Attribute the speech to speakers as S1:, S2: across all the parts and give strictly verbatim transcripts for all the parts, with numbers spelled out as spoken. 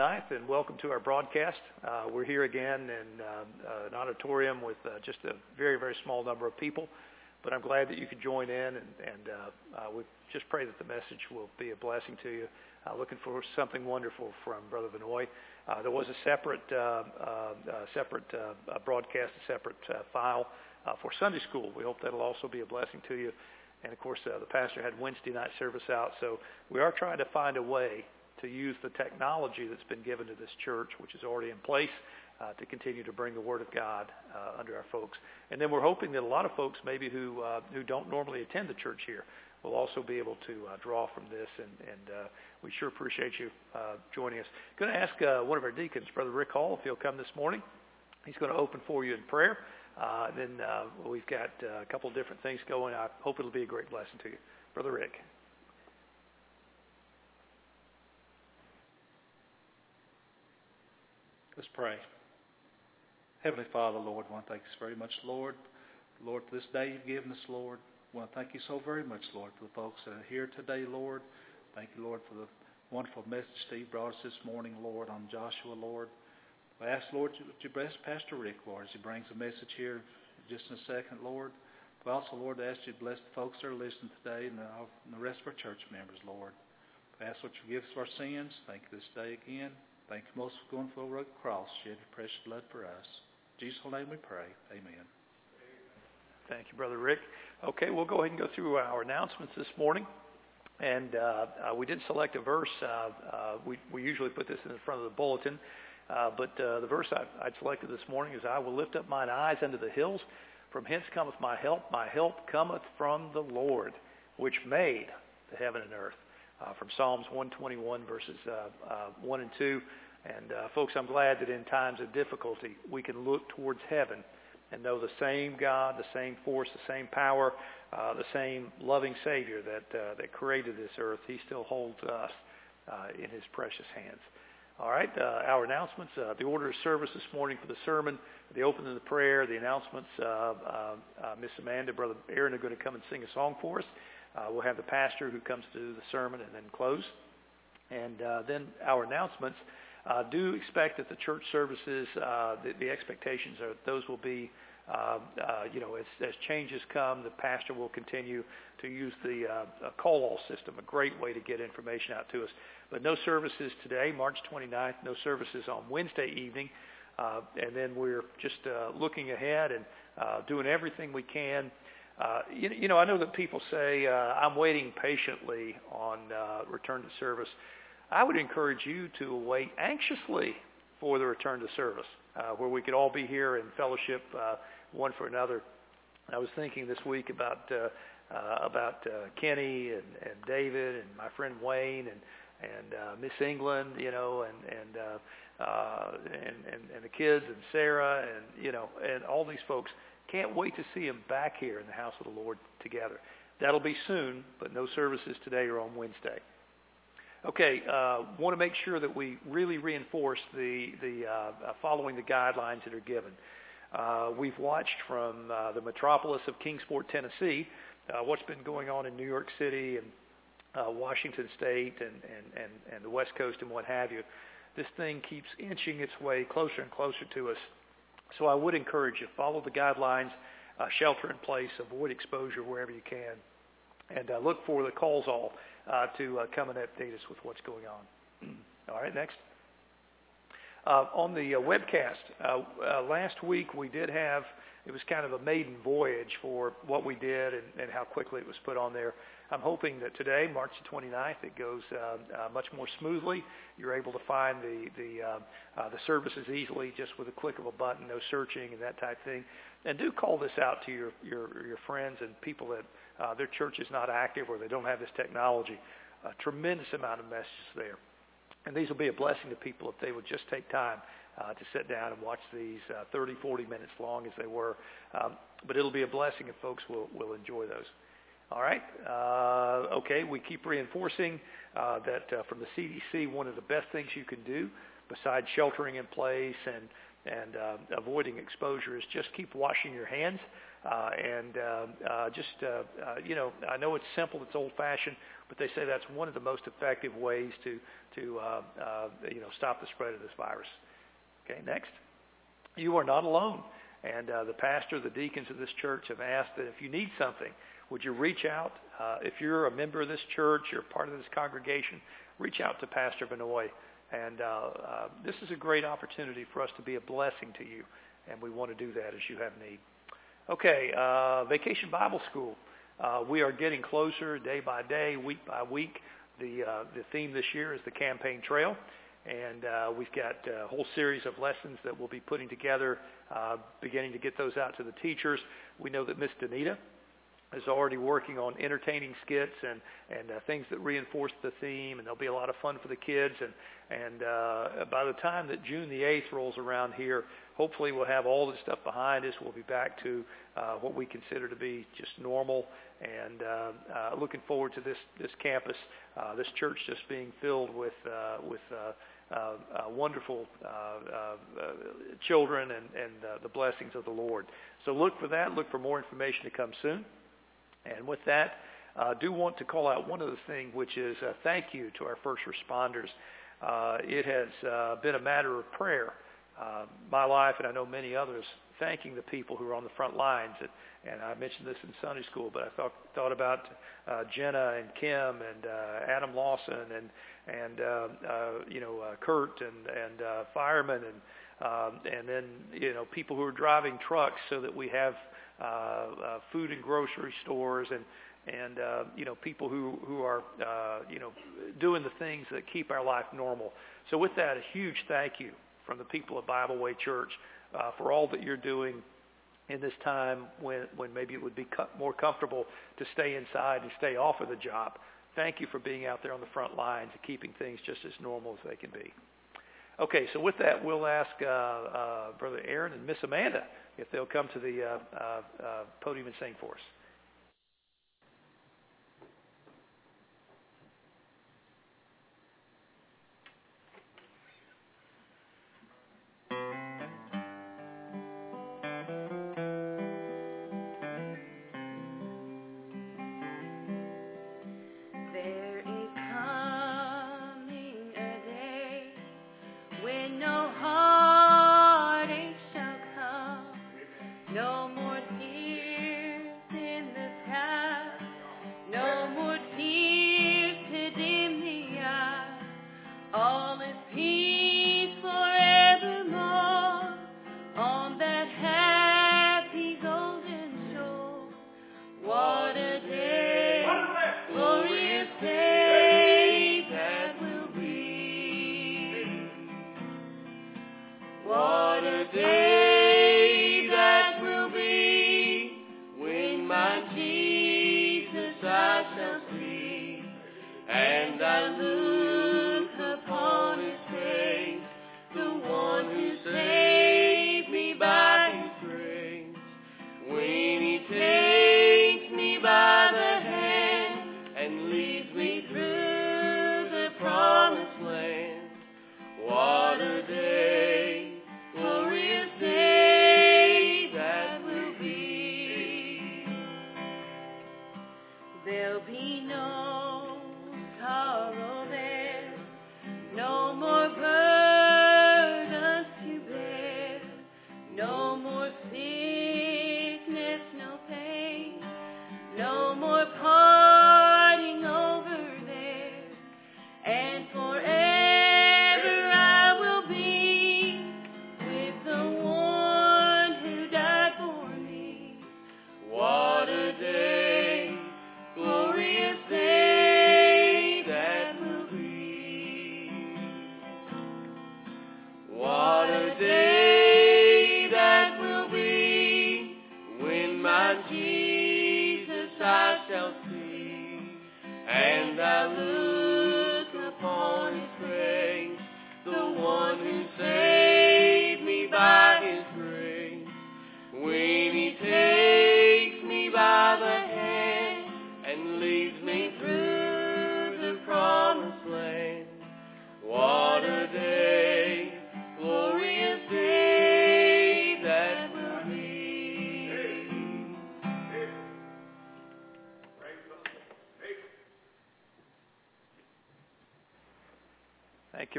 S1: Ninth, and welcome to our broadcast. Uh, we're here again in uh, uh, an auditorium with uh, just a very, very small number of people, but I'm glad that you could join in, and, and uh, uh, we just pray that the message will be a blessing to you. Uh, looking for something wonderful from Brother Vinoy. Uh, there was a separate, uh, uh, uh, separate uh, broadcast, a separate uh, file uh, for Sunday school. We hope that'll also be a blessing to you. And of course, uh, the pastor had Wednesday night service out, so we are trying to find a way to use the technology that's been given to this church, which is already in place, uh, to continue to bring the Word of God uh, under our folks. And then we're hoping that a lot of folks maybe who uh, who don't normally attend the church here will also be able to uh, draw from this, and, and uh, we sure appreciate you uh, joining us. Going to ask uh, one of our deacons, Brother Rick Hall, if he'll come this morning. He's going to open for you in prayer. Uh, and then uh, we've got uh, a couple of different things going. I hope it'll be a great blessing to you. Brother Rick.
S2: Let's pray. Heavenly Father, Lord, I want to thank you very much, Lord. Lord, for this day you've given us, Lord. I want to thank you so very much, Lord, for the folks that are here today, Lord. Thank you, Lord, for the wonderful message Steve brought us this morning, Lord, on Joshua, Lord. I ask, Lord, that you bless Pastor Rick, Lord, as he brings a message here just in a second, Lord. But also, Lord, I ask you to bless the folks that are listening today and the, and the rest of our church members, Lord. I ask what you give us for our sins. Thank you this day again. Thank you most for going for the cross, shed your precious blood for us. In Jesus' name we pray. Amen.
S1: Thank you, Brother Rick. Okay, we'll go ahead and go through our announcements this morning. And uh, uh, we did select a verse. Uh, uh, we, we usually put this in the front of the bulletin. Uh, but uh, the verse I, I'd selected this morning is, I will lift up mine eyes unto the hills. From hence cometh my help. My help cometh from the Lord, which made the heaven and earth. Uh, from Psalms one twenty-one, verses uh, uh, one and two. And uh, folks, I'm glad that in times of difficulty, we can look towards heaven and know the same God, the same force, the same power, uh, the same loving Savior that uh, that created this earth. He still holds us uh, in his precious hands. All right, uh, our announcements, uh, the order of service this morning for the sermon, the opening of the prayer, the announcements, uh, uh, uh, Miss Amanda, Brother Aaron are going to come and sing a song for us. Uh, we'll have the pastor who comes to do the sermon and then close. And uh, then our announcements. Uh, do expect that the church services, uh, the, the expectations are those will be, uh, uh, you know, as, as changes come, the pastor will continue to use the uh, call-all system, a great way to get information out to us. But no services today, March twenty-ninth, no services on Wednesday evening. Uh, and then we're just uh, looking ahead and uh, doing everything we can. Uh, you, you know, I know that people say, uh, I'm waiting patiently on uh, return to service. I would encourage you to wait anxiously for the return to service, uh, where we could all be here in fellowship uh, one for another. I was thinking this week about uh, uh, about uh, Kenny and, and David and my friend Wayne and and uh, Miss England, you know, and and, uh, uh, and and and the kids and Sarah and you know and all these folks. Can't wait to see them back here in the house of the Lord together. That'll be soon, but no services today or on Wednesday. Okay, uh, want to make sure that we really reinforce the, the uh, following the guidelines that are given. Uh, we've watched from uh, the metropolis of Kingsport, Tennessee, uh, what's been going on in New York City and uh, Washington State and, and, and, and the West Coast and what have you. This thing keeps inching its way closer and closer to us. So I would encourage you, follow the guidelines, uh, shelter in place, avoid exposure wherever you can, and uh, look for the calls all uh, to uh, come and update us with what's going on. All right, next. Uh, on the uh, webcast, uh, uh, last week we did have, it was kind of a maiden voyage for what we did and, and how quickly it was put on there. I'm hoping that today, March the twenty-ninth, it goes uh, uh, much more smoothly. You're able to find the the, uh, uh, the services easily just with a click of a button, no searching and that type of thing. And do call this out to your, your, your friends and people that uh, their church is not active or they don't have this technology. A tremendous amount of messages there. And these will be a blessing to people if they would just take time uh, to sit down and watch these uh, thirty, forty minutes long as they were. Um, but it'll be a blessing if folks will, will enjoy those. All right. Uh, okay, we keep reinforcing uh, that uh, from the C D C, one of the best things you can do besides sheltering in place and, and uh, avoiding exposure is just keep washing your hands. Uh, and uh, uh, just, uh, uh, you know, I know it's simple, it's old-fashioned, but they say that's one of the most effective ways to, to uh, uh, you know, stop the spread of this virus. Okay, next. You are not alone. And uh, the pastor, the deacons of this church have asked that if you need something, would you reach out? Uh, if you're a member of this church, you're part of this congregation, reach out to Pastor Benoit. And uh, uh, this is a great opportunity for us to be a blessing to you, and we want to do that as you have need. Okay, uh, Vacation Bible School. Uh, we are getting closer day by day, week by week. The, uh, the theme this year is the Campaign Trail. And uh, we've got a whole series of lessons that we'll be putting together, uh, beginning to get those out to the teachers. We know that Miss Danita is already working on entertaining skits and, and uh, things that reinforce the theme, and there'll be a lot of fun for the kids. And, and uh, by the time that June the eighth rolls around here, hopefully we'll have all this stuff behind us. We'll be back to uh, what we consider to be just normal, and uh, uh, looking forward to this, this campus, uh, this church just being filled with, uh, with uh, uh, uh, wonderful uh, uh, uh, children and, and uh, the blessings of the Lord. So look for that. Look for more information to come soon. And with that, I uh, do want to call out one other thing, which is uh, thank you to our first responders. Uh, it has uh, been a matter of prayer, uh, my life, and I know many others, thanking the people who are on the front lines. And, and I mentioned this in Sunday school, but I thought, thought about uh, Jenna and Kim and uh, Adam Lawson and, and uh, uh, you know, uh, Kurt and, and uh, firemen and, um, and then, you know, people who are driving trucks so that we have Uh, uh, food and grocery stores, and and uh, you know, people who who are uh, you know, doing the things that keep our life normal. So with that, a huge thank you from the people of Bible Way Church uh, for all that you're doing in this time when when maybe it would be co- more comfortable to stay inside and stay off of the job. Thank you for being out there on the front lines and keeping things just as normal as they can be. Okay, so with that, we'll ask uh, uh, Brother Aaron and Miss Amanda if they'll come to the uh, uh, uh, podium and sing for us.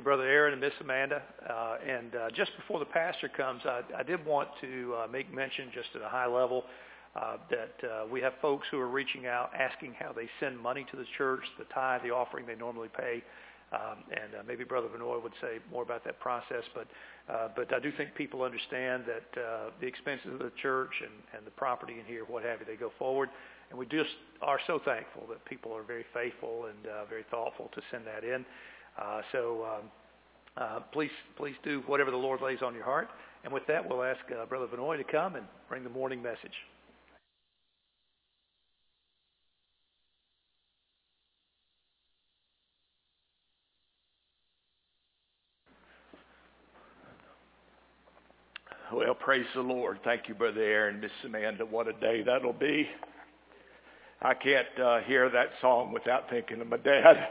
S1: you, Brother Aaron and Miss Amanda. Uh, and uh, just before the pastor comes, I, I did want to uh, make mention just at a high level uh, that uh, we have folks who are reaching out asking how they send money to the church, the tithe, the offering they normally pay. Um, and uh, maybe Brother Vinoy would say more about that process. But uh, but I do think people understand that uh, the expenses of the church and, and the property in here, what have you, they go forward. And we just are so thankful that people are very faithful and uh, very thoughtful to send that in. Uh, so um, uh, please please do whatever the Lord lays on your heart. And with that, we'll ask uh, Brother Vinoy to come and bring the morning message.
S3: Well, praise the Lord. Thank you, Brother Aaron, Miss Amanda. What a day that'll be. I can't uh, hear that song without thinking of my dad.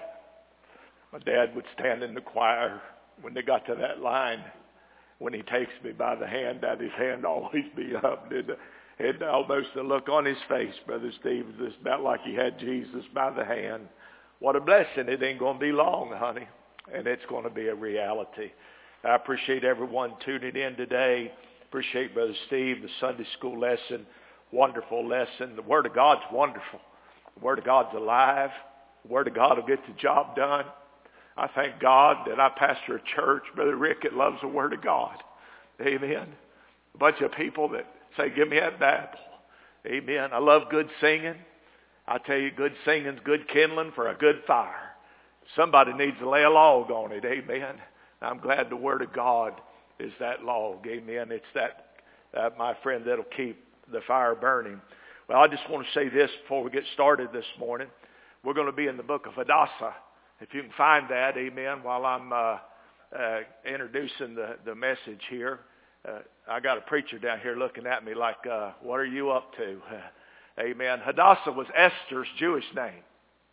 S3: My dad would stand in the choir when they got to that line. When he takes me by the hand, that his hand always be up. And, and almost the look on his face, Brother Steve, was about like he had Jesus by the hand. What a blessing. It ain't going to be long, honey. And it's going to be a reality. I appreciate everyone tuning in today. Appreciate Brother Steve, the Sunday school lesson. Wonderful lesson. The Word of God's wonderful. The Word of God's alive. The Word of God will get the job done. I thank God that I pastor a church, Brother Rick, that loves the Word of God. Amen. A bunch of people that say, give me that Bible. Amen. I love good singing. I tell you, good singing's good kindling for a good fire. Somebody needs to lay a log on it. Amen. I'm glad the Word of God is that log. Amen. It's that, uh, my friend, that'll keep the fire burning. Well, I just want to say this before we get started this morning. We're going to be in the book of Hadassah. If you can find that, amen, while I'm uh, uh, introducing the, the message here. Uh, I got a preacher down here looking at me like, uh, what are you up to? Uh, amen. Hadassah was Esther's Jewish name.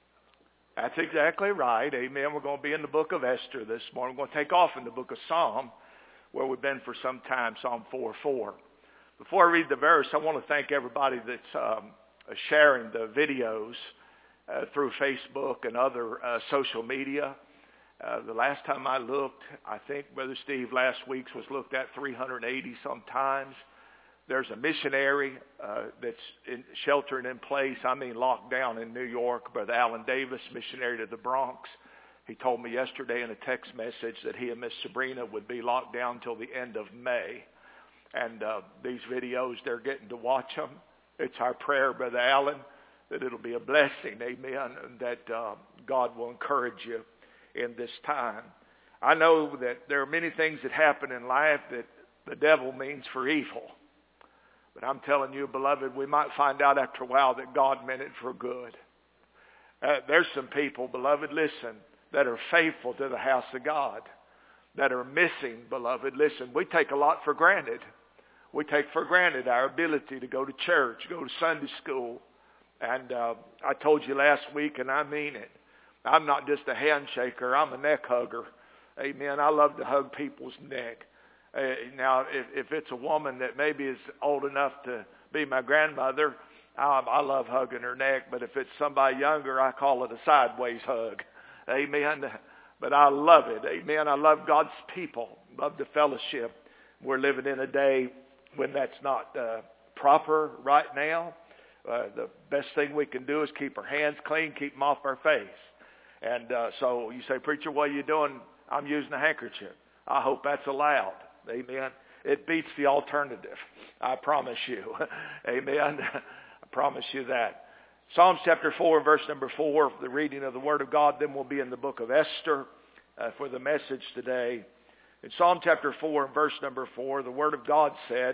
S3: That's exactly right. Amen. We're going to be in the book of Esther this morning. We're going to take off in the book of Psalm, where we've been for some time, Psalm four four. Before I read the verse, I want to thank everybody that's um, sharing the videos uh, through Facebook and other uh, social media. Uh, the last time I looked, I think, Brother Steve, last week's was looked at three hundred eighty sometimes. There's a missionary uh, that's in, sheltering in place, I mean locked down in New York, Brother Alan Davis, missionary to the Bronx. He told me yesterday in a text message that he and Miss Sabrina would be locked down till the end of May. And uh, these videos, they're getting to watch them. It's our prayer, Brother Alan, that it'll be a blessing, amen, and that uh, God will encourage you in this time. I know that there are many things that happen in life that the devil means for evil. But I'm telling you, beloved, we might find out after a while that God meant it for good. Uh, there's some people, beloved, listen, that are faithful to the house of God, that are missing, beloved. Listen, we take a lot for granted. We take for granted our ability to go to church, go to Sunday school. And uh, I told you last week, and I mean it, I'm not just a handshaker, I'm a neck hugger. Amen. I love to hug people's neck. Uh, now, if, if it's a woman that maybe is old enough to be my grandmother, I, I love hugging her neck. But if it's somebody younger, I call it a sideways hug. Amen. But I love it. Amen. I love God's people. Love the fellowship. We're living in a day when that's not uh, proper right now. Uh, the best thing we can do is keep our hands clean, keep them off our face. And uh, so you say, preacher, what are you doing? I'm using a handkerchief. I hope that's allowed. Amen. It beats the alternative. I promise you. Amen. I promise you that. Psalms chapter four, verse number four, the reading of the Word of God. Then we'll be in the book of Esther uh, for the message today. In Psalm chapter four, and verse number four, the Word of God said,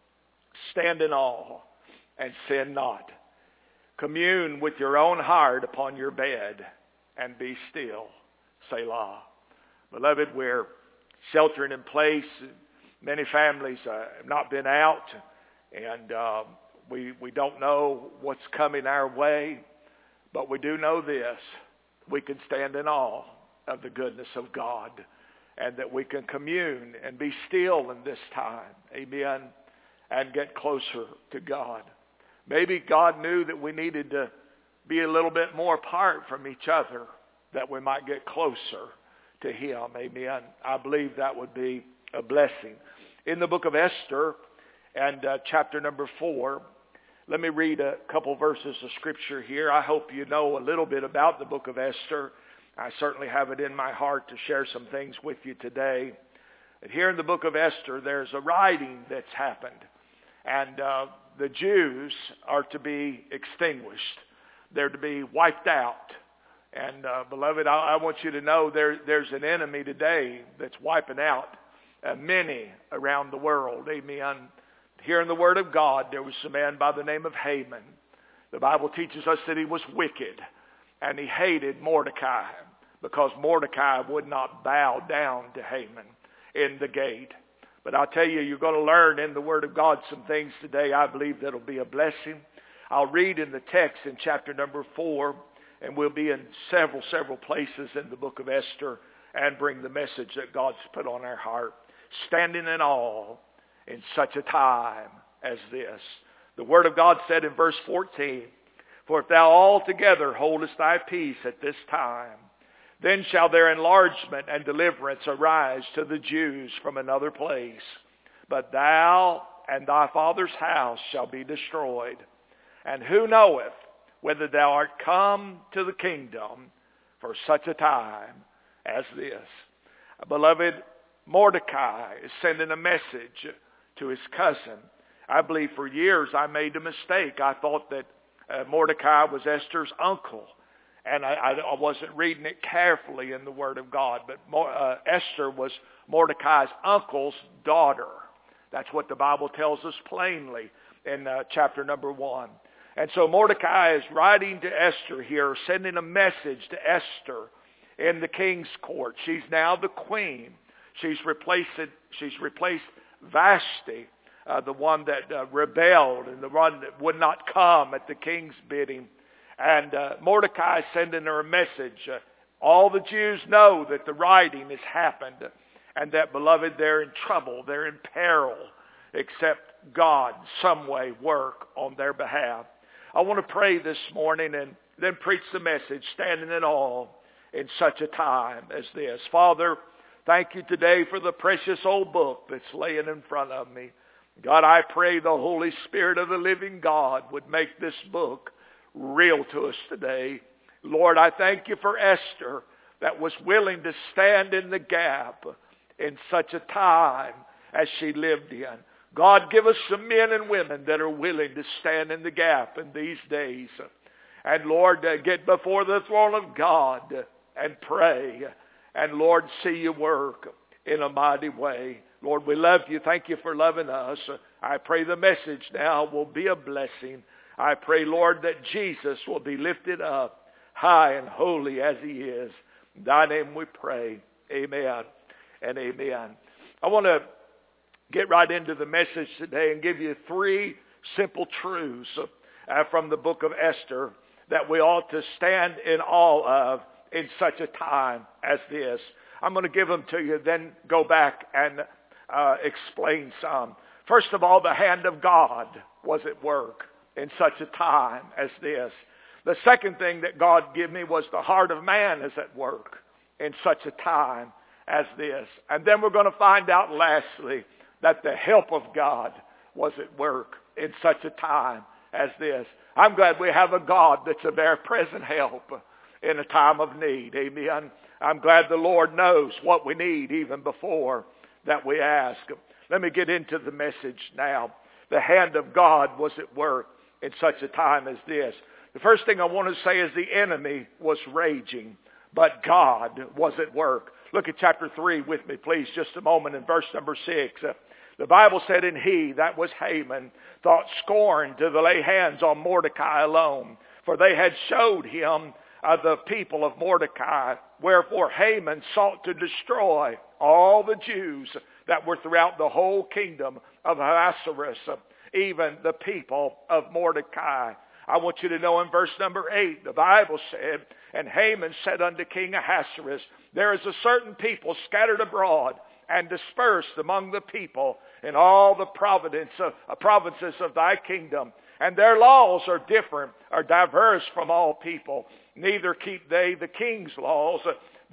S3: stand in awe and sin not. Commune with your own heart upon your bed and be still. Selah. Beloved, we're sheltering in place. Many families uh, have not been out, and uh, we we don't know what's coming our way, but we do know this. We can stand in awe of the goodness of God, and that we can commune and be still in this time, amen, and get closer to God. Maybe God knew that we needed to be a little bit more apart from each other, that we might get closer to him. Amen. I believe that would be a blessing. In the book of Esther and uh, chapter number four, let me read a couple verses of scripture here. I hope you know a little bit about the book of Esther. I certainly have it in my heart to share some things with you today. But here in the book of Esther, there's a writing that's happened. And uh, the Jews are to be extinguished. They're to be wiped out. And uh, beloved, I, I want you to know there, there's an enemy today that's wiping out uh, many around the world. Amen. Here in the Word of God, there was a man by the name of Haman. The Bible teaches us that he was wicked, and he hated Mordecai because Mordecai would not bow down to Haman in the gate. But I'll tell you, you're going to learn in the Word of God some things today I believe that'll be a blessing. I'll read in the text in chapter number four, and we'll be in several, several places in the book of Esther and bring the message that God's put on our heart. Standing in awe in such a time as this. The Word of God said in verse fourteen, "For if thou altogether holdest thy peace at this time, then shall their enlargement and deliverance arise to the Jews from another place. But thou and thy father's house shall be destroyed. And who knoweth whether thou art come to the kingdom for such a time as this?" Beloved, Mordecai is sending a message to his cousin. I believe for years I made a mistake. I thought that uh, Mordecai was Esther's uncle. And I, I wasn't reading it carefully in the Word of God. But uh, Esther was Mordecai's uncle's daughter. That's what the Bible tells us plainly in uh, chapter number one. And so Mordecai is writing to Esther here, sending a message to Esther in the king's court. She's now the queen. She's replaced, she's replaced Vashti, uh, the one that uh, rebelled and the one that would not come at the king's bidding. And uh, Mordecai is sending her a message. Uh, all the Jews know that the writing has happened and that, beloved, they're in trouble, they're in peril, except God some way work on their behalf. I want to pray this morning and then preach the message, standing in awe in such a time as this. Father, thank you today for the precious old book that's laying in front of me. God, I pray the Holy Spirit of the living God would make this book real to us today. Lord, I thank you for Esther that was willing to stand in the gap in such a time as she lived in. God, give us some men and women that are willing to stand in the gap in these days. And Lord, uh, get before the throne of God and pray. And Lord, see you work in a mighty way. Lord, we love you. Thank you for loving us. I pray the message now will be a blessing. I pray, Lord, that Jesus will be lifted up high and holy as he is. In thy name we pray. Amen and amen. I want to get right into the message today and give you three simple truths uh, from the book of Esther that we ought to stand in awe of in such a time as this. I'm going to give them to you, then go back and uh, explain some. First of all, the hand of God was at work in such a time as this. The second thing that God gave me was the heart of man is at work in such a time as this. And then we're going to find out lastly that the help of God was at work in such a time as this. I'm glad we have a God that's a very present help in a time of need. Amen. I'm glad the Lord knows what we need even before that we ask. Let me get into the message now. The hand of God was at work in such a time as this. The first thing I want to say is the enemy was raging, but God was at work. Look at chapter three with me, please, just a moment, in verse number six. Uh, the Bible said, "And he," that was Haman, "thought scorn to lay hands on Mordecai alone, for they had showed him uh, the people of Mordecai. Wherefore Haman sought to destroy all the Jews that were throughout the whole kingdom of Ahasuerus, uh, even the people of Mordecai." I want you to know in verse number eight, the Bible said, "And Haman said unto King Ahasuerus, There is a certain people scattered abroad and dispersed among the people in all the province of, uh, provinces of thy kingdom. And their laws are different, are diverse from all people. Neither keep they the king's laws.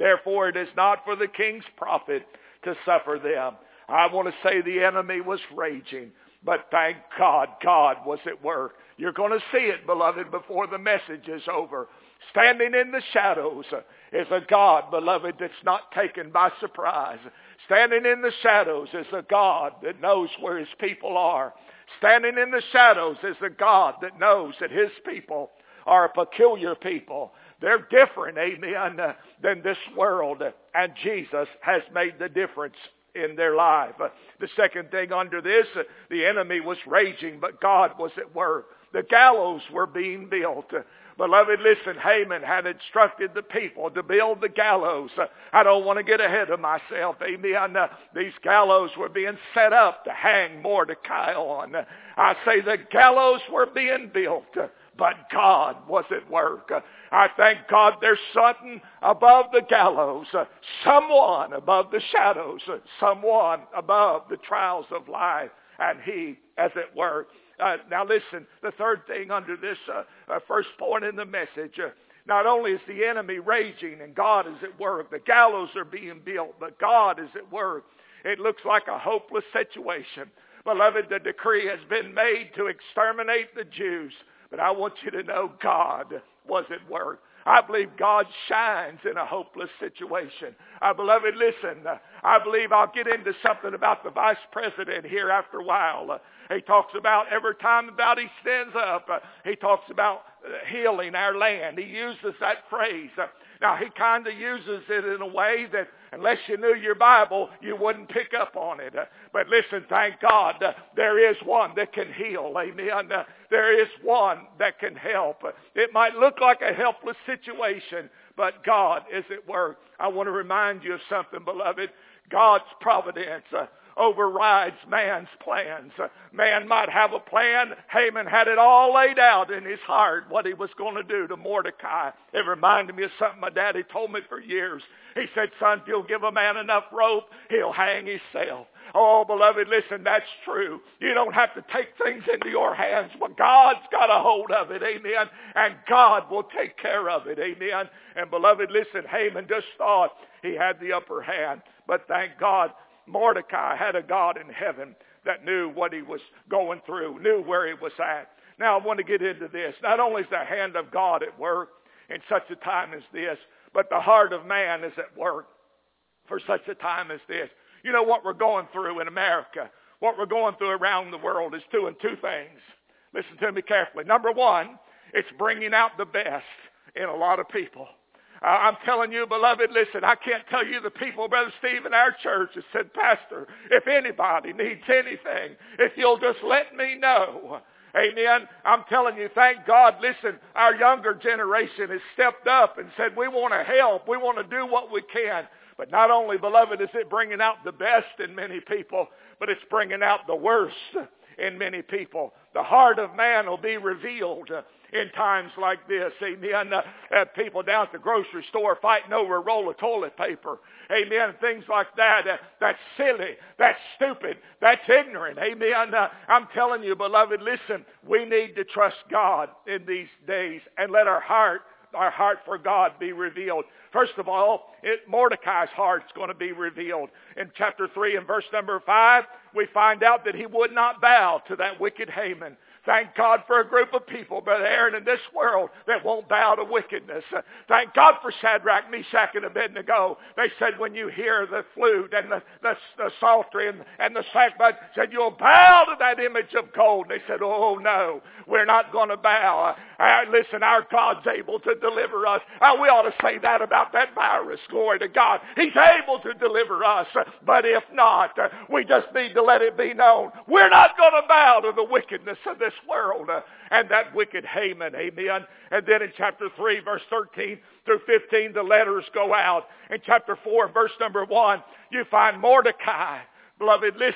S3: Therefore it is not for the king's profit to suffer them. I want to say the enemy was raging, but thank God, God was at work. You're going to see it, beloved, before the message is over. Standing in the shadows is a God, beloved, that's not taken by surprise. Standing in the shadows is a God that knows where his people are. Standing in the shadows is a God that knows that his people are a peculiar people. They're different, amen, uh, than this world. And Jesus has made the difference in their life. Uh, the second thing under this, uh, the enemy was raging, but God was at work. The gallows were being built. Uh, Beloved, listen, Haman had instructed the people to build the gallows. Uh, I don't want to get ahead of myself, amen. Uh, these gallows were being set up to hang Mordecai on. Uh, I say the gallows were being built. Uh, But God was at work. I thank God there's something above the gallows, someone above the shadows, someone above the trials of life, and he is at work. Uh, now listen, the third thing under this uh, uh, first point in the message, uh, not only is the enemy raging and God is at work, the gallows are being built, but God is at work. It looks like a hopeless situation. Beloved, the decree has been made to exterminate the Jews. But I want you to know God was at work. I believe God shines in a hopeless situation. Uh, beloved, listen, uh, I believe I'll get into something about the vice president here after a while. Uh, he talks about every time about he stands up, uh, he talks about uh, healing our land. He uses that phrase. Uh, now, he kind of uses it in a way that unless you knew your Bible, you wouldn't pick up on it. Uh, but listen, thank God, uh, there is one that can heal. Amen. Uh, there is one that can help. Uh, it might look like a helpless situation, but God is at work. I want to remind you of something, beloved. God's providence uh, overrides man's plans. Uh, man might have a plan. Haman had it all laid out in his heart, what he was going to do to Mordecai. It reminded me of something my daddy told me for years. He said, son, if you'll give a man enough rope, he'll hang himself. Oh, beloved, listen, that's true. You don't have to take things into your hands, but God's got a hold of it, amen, and God will take care of it, amen. And beloved, listen, Haman just thought he had the upper hand, but thank God, Mordecai had a God in heaven that knew what he was going through, knew where he was at. Now I want to get into this. Not only is the hand of God at work in such a time as this, but the heart of man is at work for such a time as this. You know what we're going through in America, what we're going through around the world is doing two things. Listen to me carefully. Number one, it's bringing out the best in a lot of people. Uh, I'm telling you, beloved, listen, I can't tell you the people, Brother Steve, in our church that said, Pastor, if anybody needs anything, if you'll just let me know. Amen. I'm telling you, thank God, listen, our younger generation has stepped up and said, we want to help. We want to do what we can. But not only, beloved, is it bringing out the best in many people, but it's bringing out the worst in many people. The heart of man will be revealed uh, in times like this. Amen. Uh, uh, people down at the grocery store fighting over a roll of toilet paper. Amen. Things like that. Uh, that's silly. That's stupid. That's ignorant. Amen. Uh, I'm telling you, beloved, listen, we need to trust God in these days and let our heart our heart for God be revealed. First of all, it, Mordecai's heart's going to be revealed. In chapter three and verse number five, we find out that he would not bow to that wicked Haman. Thank God for a group of people, Brother Aaron, in this world that won't bow to wickedness. Thank God for Shadrach, Meshach, and Abednego. They said when you hear the flute and the, the, the psaltery and, and the sackbut, said you'll bow to that image of gold. And they said, oh no, we're not going to bow. Uh, listen, our God's able to deliver us. Uh, we ought to say that about that virus. Glory to God. He's able to deliver us. But if not, uh, we just need to let it be known. We're not going to bow to the wickedness of this world uh, and that wicked Haman. Amen. And then in chapter three, verse thirteen through fifteen, the letters go out. In chapter four, verse number one, you find Mordecai. Beloved, listen,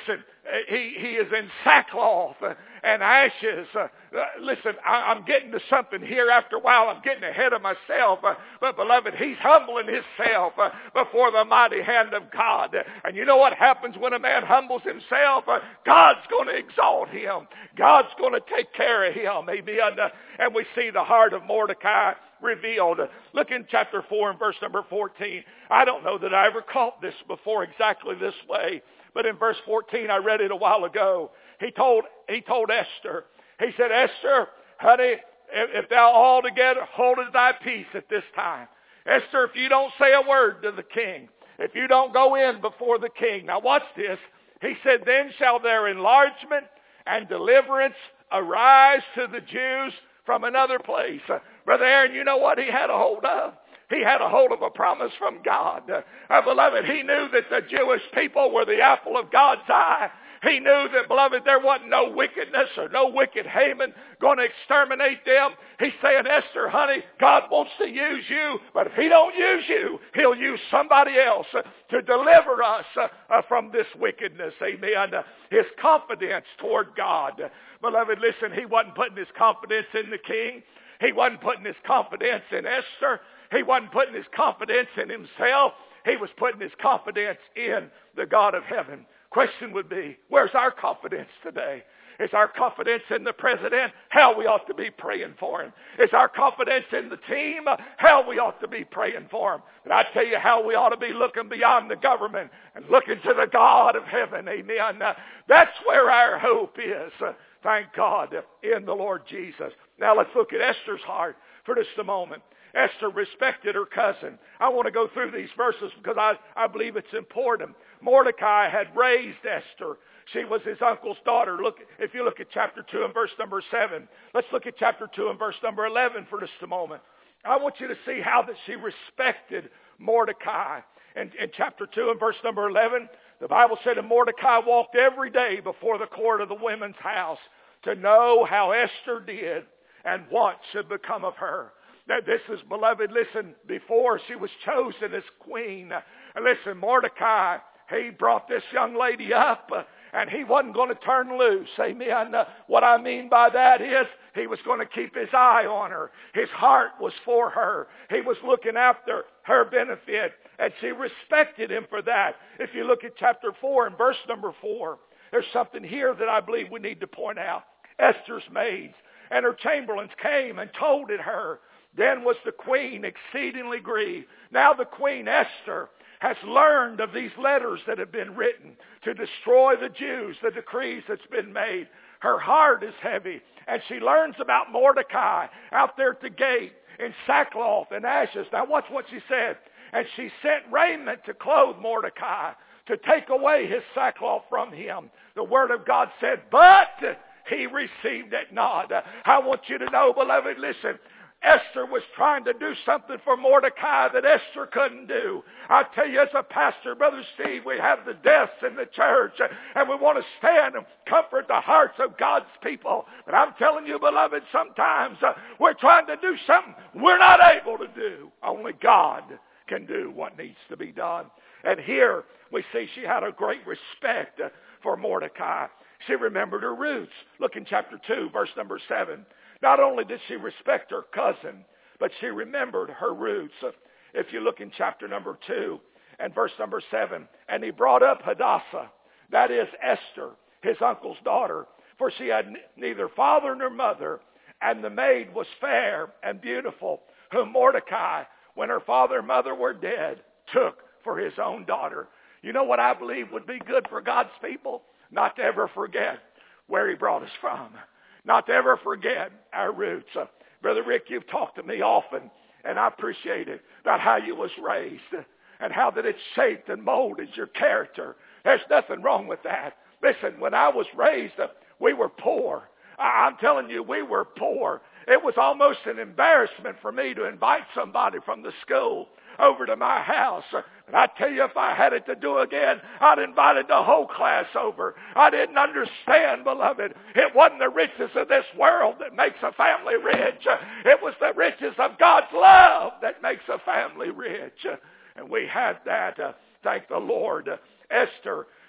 S3: he, he is in sackcloth and ashes. Uh, listen, I, I'm getting to something here after a while. I'm getting ahead of myself. Uh, but beloved, he's humbling himself uh, before the mighty hand of God. And you know what happens when a man humbles himself? Uh, God's going to exalt him. God's going to take care of him. Amen. Uh, and we see the heart of Mordecai revealed. Look in chapter four and verse number fourteen. I don't know that I ever caught this before exactly this way, but in verse fourteen, I read it a while ago. He told he told Esther, he said, Esther, honey, if, if thou altogether holdest thy peace at this time, Esther, if you don't say a word to the king, if you don't go in before the king. Now watch this. He said, then shall their enlargement and deliverance arise to the Jews from another place. Uh, Brother Aaron, you know what he had a hold of? He had a hold of a promise from God. Uh, beloved, he knew that the Jewish people were the apple of God's eye. He knew that, beloved, there wasn't no wickedness or no wicked Haman going to exterminate them. He's saying, Esther, honey, God wants to use you, but if he don't use you, he'll use somebody else uh, to deliver us uh, uh, from this wickedness. Amen. Uh, his confidence toward God. Uh, beloved, listen, he wasn't putting his confidence in the king. He wasn't putting his confidence in Esther. He wasn't putting his confidence in himself. He was putting his confidence in the God of heaven. Question would be, where's our confidence today? Is our confidence in the president? Hell, we ought to be praying for him. Is our confidence in the team? Hell, we ought to be praying for him. But I tell you how we ought to be looking beyond the government and looking to the God of heaven. Amen. That's where our hope is. Thank God in the Lord Jesus. Now let's look at Esther's heart for just a moment. Esther respected her cousin. I want to go through these verses because I, I believe it's important. Mordecai had raised Esther. She was his uncle's daughter. Look, if you look at chapter two and verse number seven. Let's look at chapter two and verse number eleven for just a moment. I want you to see how that she respected Mordecai. In, in chapter two and verse number eleven, the Bible said, and Mordecai walked every day before the court of the women's house to know how Esther did and what should become of her. Now, this is, beloved, listen, before she was chosen as queen. Listen, Mordecai, he brought this young lady up, uh, and he wasn't going to turn loose. Amen. Uh, what I mean by that is he was going to keep his eye on her. His heart was for her. He was looking after her benefit, and she respected him for that. If you look at chapter four and verse number four, there's something here that I believe we need to point out. Esther's maids and her chamberlains came and told it her. Then was the queen exceedingly grieved. Now the queen Esther has learned of these letters that have been written to destroy the Jews, the decrees that's been made. Her heart is heavy, and she learns about Mordecai out there at the gate in sackcloth and ashes. Now watch what she said. And she sent raiment to clothe Mordecai, to take away his sackcloth from him. The word of God said, but he received it not. I want you to know, beloved, listen, Esther was trying to do something for Mordecai that Esther couldn't do. I tell you, as a pastor, Brother Steve, we have the deaths in the church, and we want to stand and comfort the hearts of God's people. But I'm telling you, beloved, sometimes uh, we're trying to do something we're not able to do. Only God can do what needs to be done. And here we see she had a great respect uh, for Mordecai. She remembered her roots. Look in chapter two, verse number seven. Not only did she respect her cousin, but she remembered her roots. If you look in chapter number two and verse number seven, and he brought up Hadassah, that is Esther, his uncle's daughter, for she had neither father nor mother, and the maid was fair and beautiful, whom Mordecai, when her father and mother were dead, took for his own daughter. You know what I believe would be good for God's people? Not to ever forget where he brought us from. Not to ever forget our roots. Uh, Brother Rick, you've talked to me often, and I appreciate it, about how you was raised uh, and how that it shaped and molded your character. There's nothing wrong with that. Listen, when I was raised, uh, we were poor. I- I'm telling you, we were poor. It was almost an embarrassment for me to invite somebody from the school over to my house. And I tell you, if I had it to do again, I'd invited the whole class over. I didn't understand, beloved. It wasn't the riches of this world that makes a family rich. It was the riches of God's love that makes a family rich. And we had that. Uh, thank the Lord. Uh, Esther,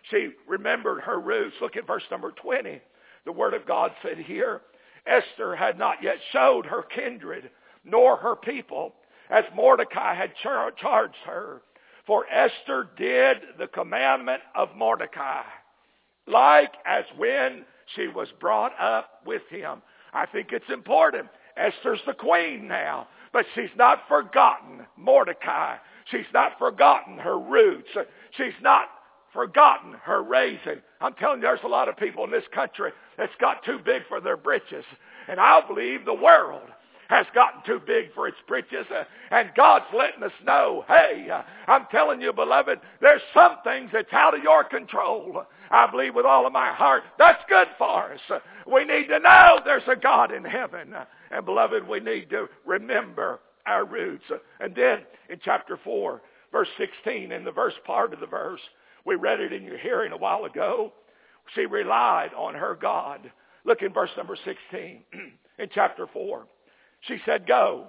S3: She remembered her roots. Look at verse number twenty. The Word of God said here, Esther had not yet showed her kindred, nor her people, as Mordecai had char- charged her. For Esther did the commandment of Mordecai, like as when she was brought up with him. I think it's important. Esther's the queen now, but she's not forgotten Mordecai. She's not forgotten her roots. She's not forgotten her raising. I'm telling you, there's a lot of people in this country that's got too big for their britches. And I believe the world has gotten too big for its britches. Uh, and God's letting us know, hey, uh, I'm telling you, beloved, there's some things that's out of your control. I believe with all of my heart, that's good for us. Uh, we need to know there's a God in heaven. Uh, and beloved, we need to remember our roots. Uh, and then in chapter four, verse sixteen, in the verse part of the verse, we read it in your hearing a while ago. She relied on her God. Look in verse number sixteen in chapter four. She said, go.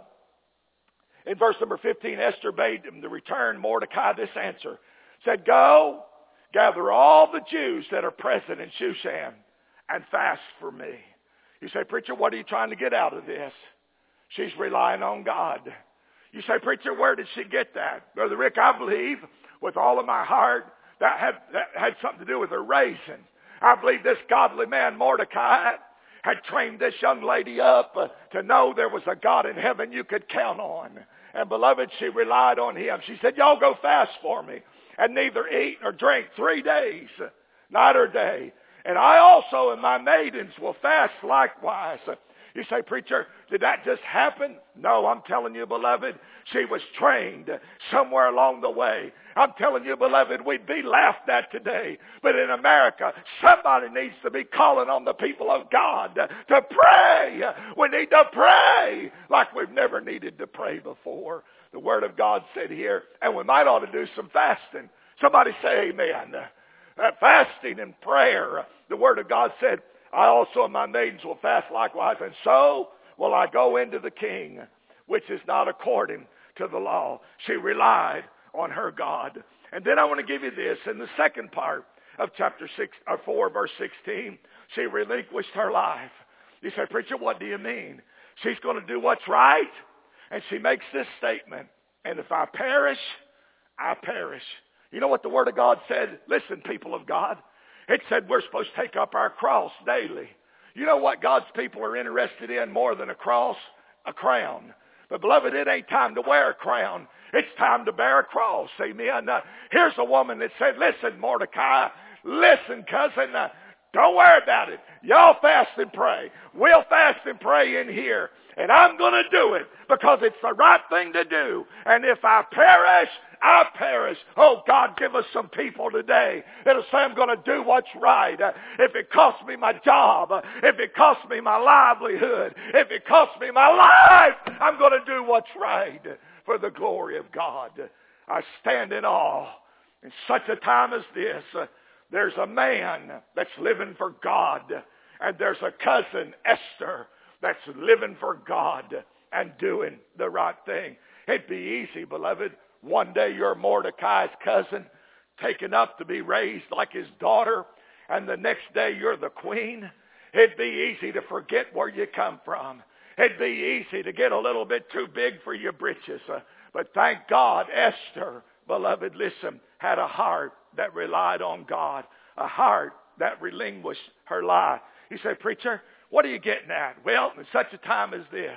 S3: In verse number fifteen, Esther bade him to return Mordecai this answer. Said, go, gather all the Jews that are present in Shushan and fast for me. You say, preacher, what are you trying to get out of this? She's relying on God. You say, preacher, where did she get that? Brother Rick, I believe with all of my heart that had, that had something to do with her raising. I believe this godly man, Mordecai, had trained this young lady up uh, to know there was a God in heaven you could count on. And beloved, she relied on him. She said, y'all go fast for me and neither eat nor drink three days, night or day. And I also and my maidens will fast likewise. You say, preacher, did that just happen? No, I'm telling you, beloved, she was trained somewhere along the way. I'm telling you, beloved, we'd be laughed at today. But in America, somebody needs to be calling on the people of God to pray. We need to pray like we've never needed to pray before. The Word of God said here, and we might ought to do some fasting. Somebody say amen. Uh, fasting and prayer. The Word of God said, I also and my maidens will fast likewise, and so will I go into the king, which is not according to the law. She relied on her God. And then I want to give you this. In the second part of chapter six, or four, verse sixteen, she relinquished her life. You say, preacher, what do you mean? She's going to do what's right, and she makes this statement, and if I perish, I perish. You know what the Word of God said? Listen, people of God. It said we're supposed to take up our cross daily. You know what God's people are interested in more than a cross? A crown. But beloved, it ain't time to wear a crown. It's time to bear a cross. Amen. Uh, here's a woman that said, listen, Mordecai, listen, cousin, uh, don't worry about it. Y'all fast and pray. We'll fast and pray in here. And I'm going to do it because it's the right thing to do. And if I perish, I perish. Oh, God, give us some people today that'll say I'm going to do what's right. Uh, if it costs me my job, uh, if it costs me my livelihood, if it costs me my life, I'm going to do what's right for the glory of God. I stand in awe. In such a time as this, uh, there's a man that's living for God, and there's a cousin, Esther, that's living for God and doing the right thing. It'd be easy, beloved. One day you're Mordecai's cousin, taken up to be raised like his daughter, and the next day you're the queen. It'd be easy to forget where you come from. It'd be easy to get a little bit too big for your britches. Uh, but thank God, Esther, beloved, listen, had a heart that relied on God, a heart that relinquished her life. You say, preacher, what are you getting at? Well, in such a time as this,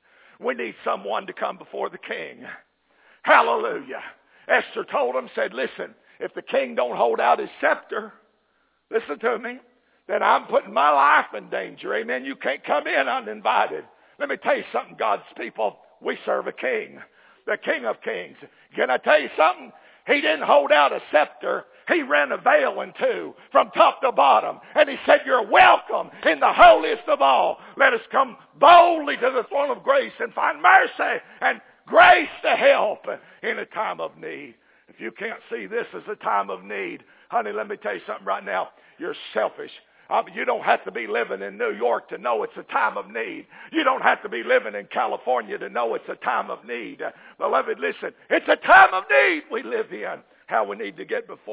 S3: we need someone to come before the king. Hallelujah. Esther told him, said, listen, if the king don't hold out his scepter, listen to me, then I'm putting my life in danger. Amen. You can't come in uninvited. Let me tell you something, God's people. We serve a king, the King of Kings. Can I tell you something? He didn't hold out a scepter. He ran a veil in two from top to bottom. And he said, you're welcome in the holiest of all. Let us come boldly to the throne of grace and find mercy and grace to help in a time of need. If you can't see this as a time of need, honey, let me tell you something right now. You're selfish. Uh, you don't have to be living in New York to know it's a time of need. You don't have to be living in California to know it's a time of need. Uh, beloved, listen, it's a time of need we live in. How we need to get before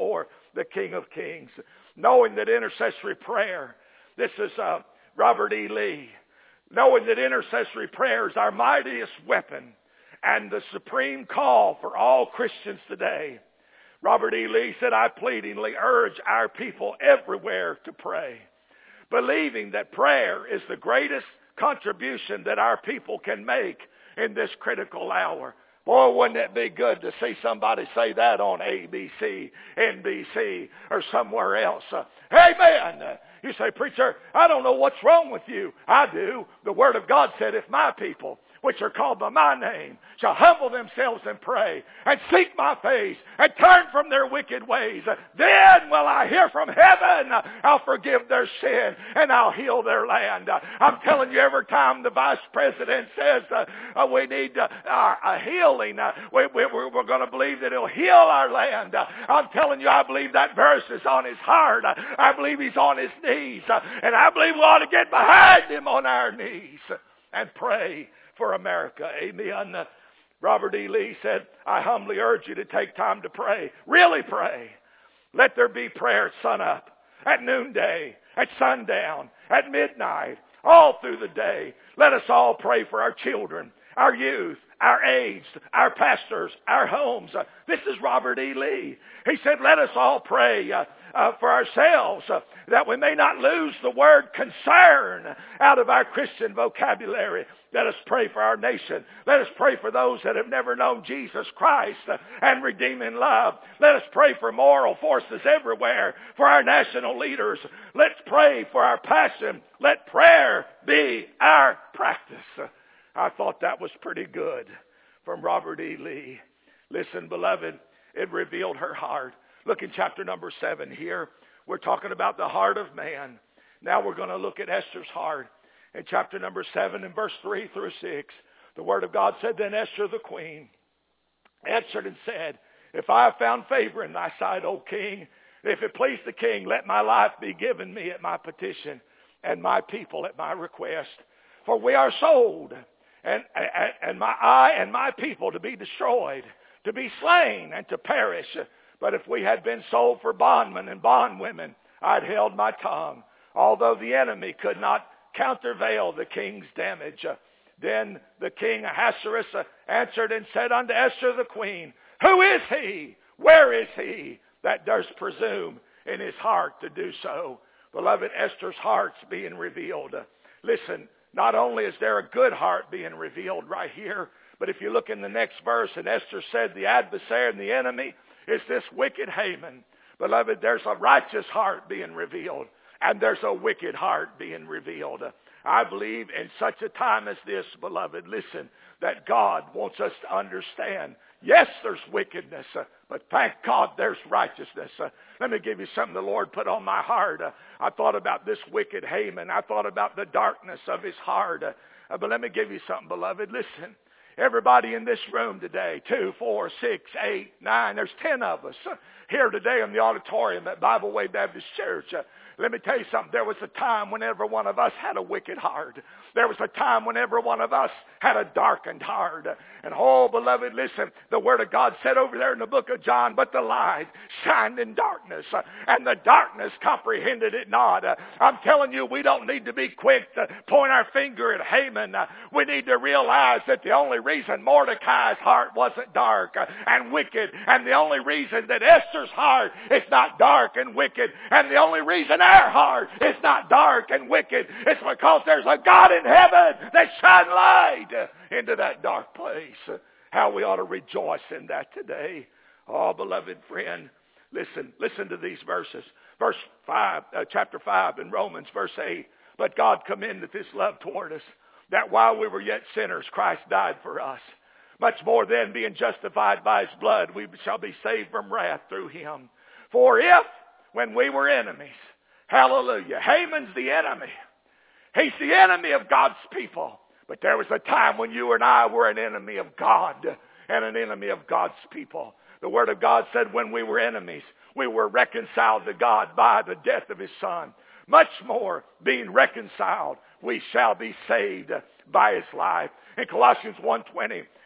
S3: the King of Kings. Knowing that intercessory prayer, this is uh, Robert E. Lee, knowing that intercessory prayer is our mightiest weapon and the supreme call for all Christians today. Robert E. Lee said, I pleadingly urge our people everywhere to pray, believing that prayer is the greatest contribution that our people can make in this critical hour. Boy, wouldn't it be good to see somebody say that on A B C, N B C, or somewhere else. Uh, Amen. Uh, you say, preacher, I don't know what's wrong with you. I do. The Word of God said, if my people, which are called by my name, shall humble themselves and pray, and seek my face, and turn from their wicked ways, then will I hear from heaven. I'll forgive their sin, and I'll heal their land. I'm telling you, every time the vice president says uh, uh, we need uh, uh, a healing, uh, we, we, we're going to believe that he'll heal our land. Uh, I'm telling you, I believe that verse is on his heart. Uh, I believe he's on his knees. Uh, and I believe we ought to get behind him on our knees and pray for America. Amen. Uh, Robert E. Lee said, I humbly urge you to take time to pray. Really pray. Let there be prayer at sunup, at noonday, at sundown, at midnight, all through the day. Let us all pray for our children, our youth, our aged, our pastors, our homes. Uh, this is Robert E. Lee. He said, let us all pray uh, uh, for ourselves uh, that we may not lose the word concern out of our Christian vocabulary. Let us pray for our nation. Let us pray for those that have never known Jesus Christ uh, and redeeming love. Let us pray for moral forces everywhere, for our national leaders. Let's pray for our passion. Let prayer be our practice. Uh, I thought that was pretty good from Robert E. Lee. Listen, beloved, it revealed her heart. Look in chapter number seven here. We're talking about the heart of man. Now we're going to look at Esther's heart. In chapter number seven, in verse three through six, the Word of God said, Then Esther the queen answered and said, If I have found favor in thy sight, O king, if it please the king, let my life be given me at my petition, and my people at my request. For we are sold, and, and, and my I and my people to be destroyed, to be slain, and to perish. But if we had been sold for bondmen and bondwomen, I'd held my tongue, although the enemy could not countervail the king's damage. Then the king Ahasuerus answered and said unto Esther the queen, Who is he? Where is he that durst presume in his heart to do so? Beloved, Esther's heart's being revealed. Listen, not only is there a good heart being revealed right here, but if you look in the next verse, and Esther said the adversary and the enemy is this wicked Haman. Beloved, there's a righteous heart being revealed, and there's a wicked heart being revealed. I believe in such a time as this, beloved, listen, that God wants us to understand, yes, there's wickedness, uh, but thank God there's righteousness. Uh, let me give you something the Lord put on my heart. Uh, I thought about this wicked Haman. I thought about the darkness of his heart. Uh, uh, but let me give you something, beloved. Listen, everybody in this room today, two, four, six, eight, nine, there's ten of us uh, here today in the auditorium at Bible Way Baptist Church. Uh, Let me tell you something. There was a time when every one of us had a wicked heart. There was a time when every one of us had a darkened heart. And oh, beloved, listen, the Word of God said over there in the book of John, but the light shined in darkness, and the darkness comprehended it not. I'm telling you, we don't need to be quick to point our finger at Haman. We need to realize that the only reason Mordecai's heart wasn't dark and wicked, and the only reason that Esther's heart is not dark and wicked, and the only reason our heart is not dark and wicked, it's because there's a God in heaven that shines light into that dark place. How we ought to rejoice in that today. Oh, beloved friend, listen, listen to these verses. Verse five, uh, chapter five in Romans, verse eight. But God commendeth his love toward us, that while we were yet sinners, Christ died for us. Much more then, being justified by his blood, we shall be saved from wrath through him. For if, when we were enemies, hallelujah, Haman's the enemy. He's the enemy of God's people. But there was a time when you and I were an enemy of God and an enemy of God's people. The Word of God said when we were enemies, we were reconciled to God by the death of his Son. Much more, being reconciled, we shall be saved by his life. In Colossians one twenty,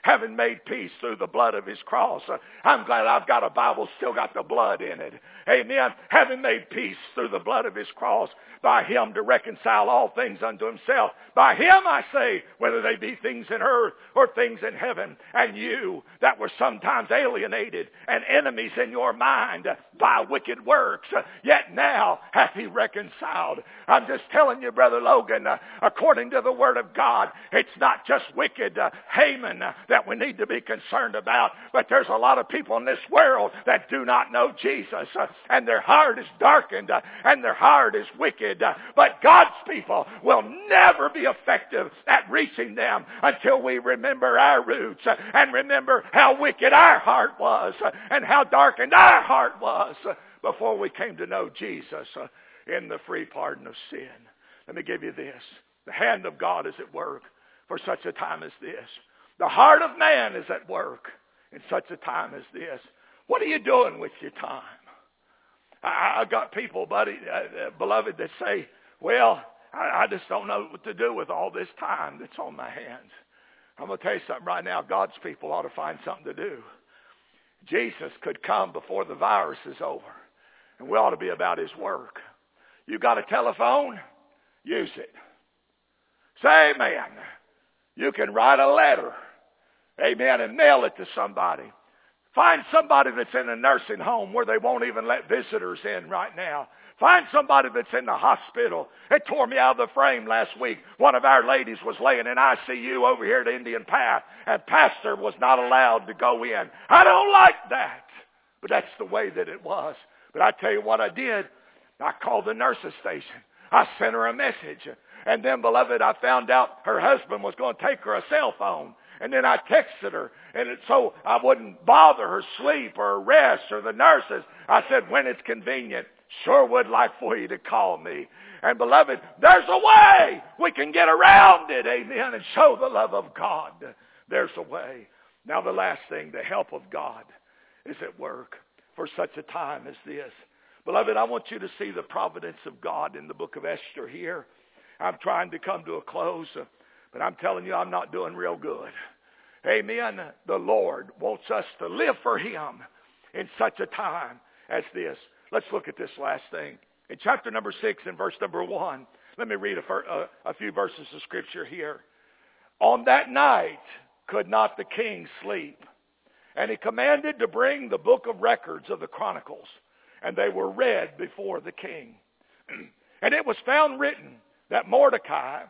S3: having made peace through the blood of his cross. Uh, I'm glad I've got a Bible, still got the blood in it. Amen. Having made peace through the blood of his cross, by him to reconcile all things unto himself. By him, I say, whether they be things in earth or things in heaven. And you that were sometimes alienated and enemies in your mind by wicked works, yet now hath he reconciled. I'm just telling you, Brother Logan, uh, according to the word of God, it's not just wicked uh, Haman uh, that we need to be concerned about, but there's a lot of people in this world that do not know Jesus, uh, and their heart is darkened, uh, and their heart is wicked. Uh, but God's people will never be effective at reaching them until we remember our roots uh, and remember how wicked our heart was uh, and how darkened our heart was uh, before we came to know Jesus uh, in the free pardon of sin. Let me give you this. The hand of God is at work for such a time as this. The heart of man is at work in such a time as this. What are you doing with your time? I, I got people, buddy, uh, beloved, that say, well, I, I just don't know what to do with all this time that's on my hands. I'm going to tell you something right now. God's people ought to find something to do. Jesus could come before the virus is over, and we ought to be about his work. You got a telephone? Use it. Say amen. You can write a letter, amen, and mail it to somebody. Find somebody that's in a nursing home where they won't even let visitors in right now. Find somebody that's in the hospital. It tore me out of the frame last week. One of our ladies was laying in I C U over here at Indian Path, and pastor was not allowed to go in. I don't like that, but that's the way that it was. But I tell you what I did. I called the nurse's station. I sent her a message. And then, beloved, I found out her husband was going to take her a cell phone. And then I texted her. And it, so I wouldn't bother her sleep or her rest or the nurses. I said, when it's convenient, sure would like for you to call me. And, beloved, there's a way we can get around it, amen, and show the love of God. There's a way. Now, the last thing, the help of God is at work for such a time as this. Beloved, I want you to see the providence of God in the book of Esther here. I'm trying to come to a close, uh, but I'm telling you I'm not doing real good. Amen. The Lord wants us to live for him in such a time as this. Let's look at this last thing. In chapter number six and verse number one, let me read a, a, a few verses of scripture here. On that night could not the king sleep, and he commanded to bring the book of records of the Chronicles, and they were read before the king. And it was found written that Mordecai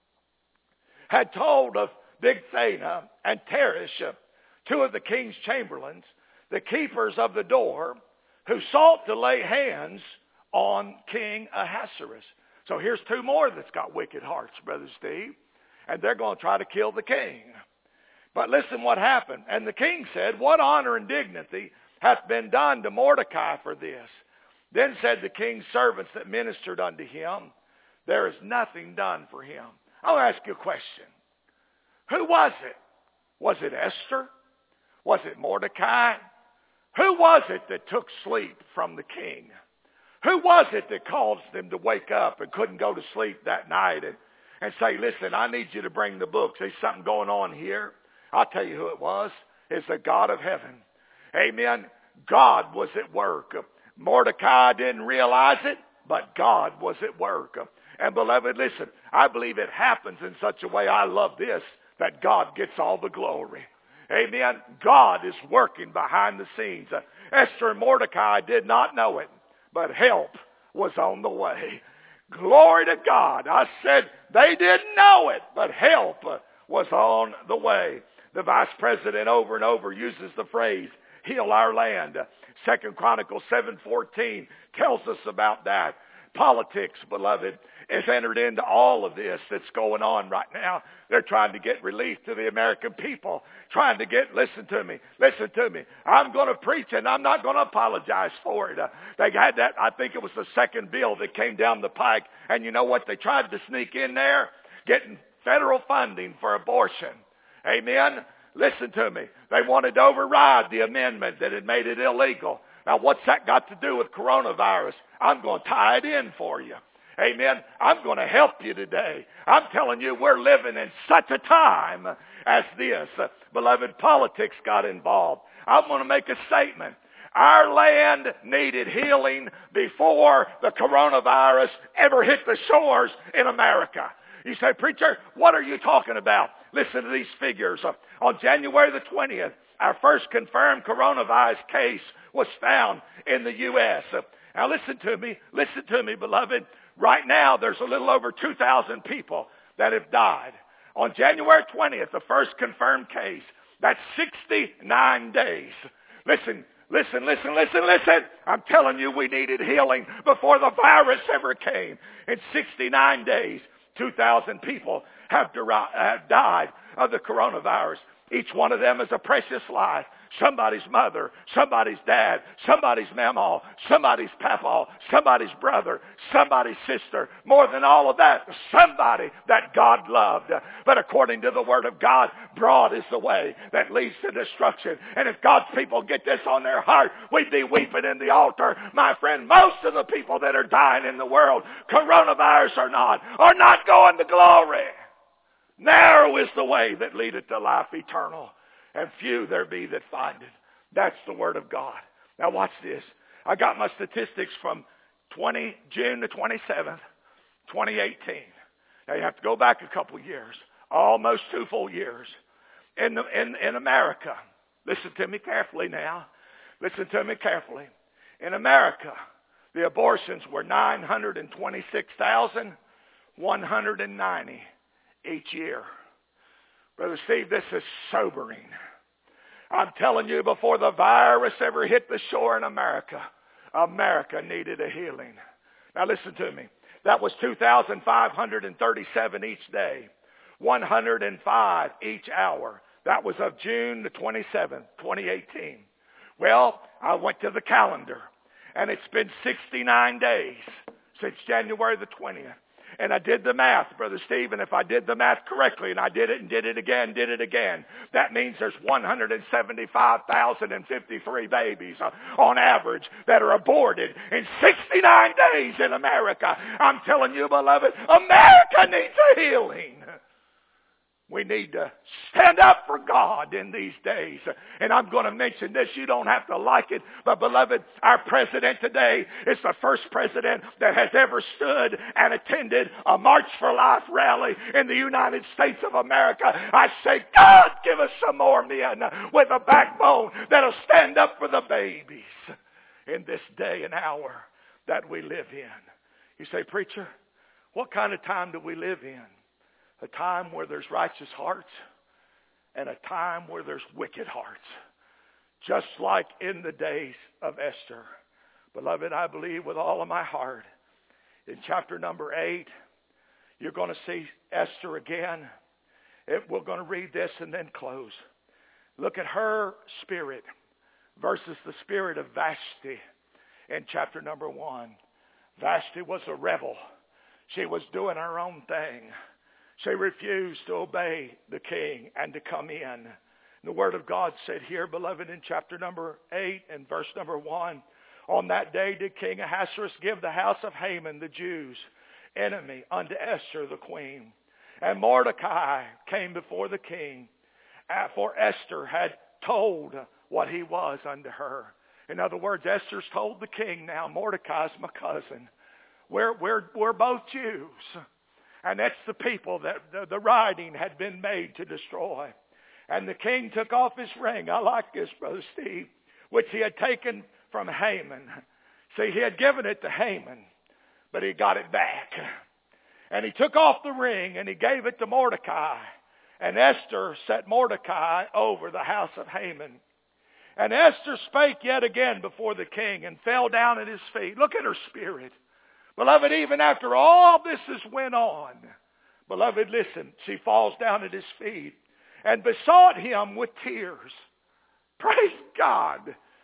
S3: had told of Bigthana and Teresh, two of the king's chamberlains, the keepers of the door, who sought to lay hands on King Ahasuerus. So here's two more that's got wicked hearts, Brother Steve, and they're going to try to kill the king. But listen what happened. And the king said, what honor and dignity hath been done to Mordecai for this? Then said the king's servants that ministered unto him, there is nothing done for him. I'll ask you a question. Who was it? Was it Esther? Was it Mordecai? Who was it that took sleep from the king? Who was it that caused them to wake up and couldn't go to sleep that night and, and say, listen, I need you to bring the books. There's something going on here. I'll tell you who it was. It's the God of heaven. Amen. God was at work. Mordecai didn't realize it, but God was at work. And beloved, listen, I believe it happens in such a way, I love this, that God gets all the glory. Amen. God is working behind the scenes. Uh, Esther and Mordecai did not know it, but help was on the way. Glory to God. I said they didn't know it, but help uh, was on the way. The vice president over and over uses the phrase, heal our land. Second Chronicles seven fourteen tells us about that. Politics, beloved, is entered into all of this that's going on right now. They're trying to get relief to the American people. Trying to get, listen to me, listen to me. I'm going to preach and I'm not going to apologize for it. Uh, they had that, I think it was the second bill that came down the pike. And you know what? They tried to sneak in there, getting federal funding for abortion. Amen? Listen to me. They wanted to override the amendment that had made it illegal. Now, what's that got to do with coronavirus? I'm going to tie it in for you. Amen. I'm going to help you today. I'm telling you, we're living in such a time as this. Beloved, politics got involved. I'm going to make a statement. Our land needed healing before the coronavirus ever hit the shores in America. You say, preacher, what are you talking about? Listen to these figures. On January the twentieth, our first confirmed coronavirus case was found in the U S Now listen to me. Listen to me, beloved. Right now, there's a little over two thousand people that have died. On January twentieth, the first confirmed case, that's sixty-nine days. Listen, listen, listen, listen, listen. I'm telling you, we needed healing before the virus ever came. In sixty-nine days, two thousand people have, deri- have died of the coronavirus. Each one of them is a precious life. Somebody's mother, somebody's dad, somebody's mama, somebody's papa, somebody's brother, somebody's sister. More than all of that, somebody that God loved. But according to the Word of God, broad is the way that leads to destruction. And if God's people get this on their heart, we'd be weeping in the altar. My friend, most of the people that are dying in the world, coronavirus or not, are not going to glory. Narrow is the way that leadeth to life eternal, and few there be that find it. That's the Word of God. Now watch this. I got my statistics from twenty, June the twenty-seventh, twenty eighteen. Now you have to go back a couple years, almost two full years. In, the, in, in America, listen to me carefully now. Listen to me carefully. In America, the abortions were nine hundred twenty-six thousand one hundred ninety each year. Brother Steve, this is sobering. I'm telling you, before the virus ever hit the shore in America, America needed a healing. Now listen to me. That was two thousand five hundred thirty-seven each day, one hundred five each hour. That was of June the twenty-seventh, twenty eighteen. Well, I went to the calendar, and it's been sixty-nine days since January the twentieth. And I did the math, Brother Steve, and if I did the math correctly, and I did it and did it again, did it again, that means there's one hundred seventy-five thousand fifty-three babies uh, on average that are aborted in sixty-nine days in America. I'm telling you, beloved, America needs a healing. We need to stand up for God in these days. And I'm going to mention this. You don't have to like it. But beloved, our president today is the first president that has ever stood and attended a March for Life rally in the United States of America. I say, God, give us some more men with a backbone that'll stand up for the babies in this day and hour that we live in. You say, preacher, what kind of time do we live in? A time where there's righteous hearts and a time where there's wicked hearts. Just like in the days of Esther. Beloved, I believe with all of my heart, in chapter number eight, you're going to see Esther again. It, we're going to read this and then close. Look at her spirit versus the spirit of Vashti in chapter number one. Vashti was a rebel. She was doing her own thing. She refused to obey the king and to come in. The Word of God said here, beloved, in chapter number eight and verse number one, on that day did King Ahasuerus give the house of Haman, the Jews' enemy, unto Esther the queen. And Mordecai came before the king, for Esther had told what he was unto her. In other words, Esther's told the king now, Mordecai's my cousin. We're, we're, we're both Jews. And that's the people that the, the writing had been made to destroy. And the king took off his ring. I like this, Brother Steve, which he had taken from Haman. See, he had given it to Haman, but he got it back. And he took off the ring and he gave it to Mordecai. And Esther set Mordecai over the house of Haman. And Esther spake yet again before the king and fell down at his feet. Look at her spirit. Beloved, even after all this has went on, beloved, listen, she falls down at his feet and besought him with tears. Praise God.